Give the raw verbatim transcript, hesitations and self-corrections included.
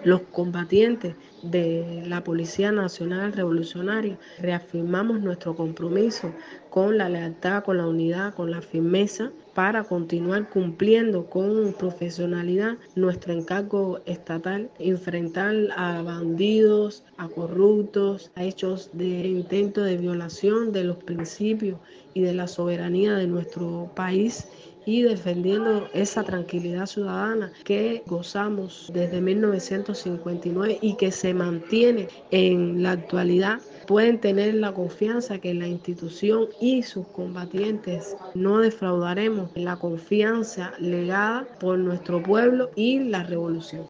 Los combatientes de la Policía Nacional Revolucionaria reafirmamos nuestro compromiso con la lealtad, con la unidad, con la firmeza para continuar cumpliendo con profesionalidad nuestro encargo estatal, enfrentar a bandidos, a corruptos, a hechos de intento de violación de los principios y de la soberanía de nuestro país, y defendiendo esa tranquilidad ciudadana que gozamos desde mil novecientos cincuenta y nueve y que se mantiene en la actualidad. Pueden tener la confianza que la institución y sus combatientes no defraudaremos la confianza legada por nuestro pueblo y la revolución.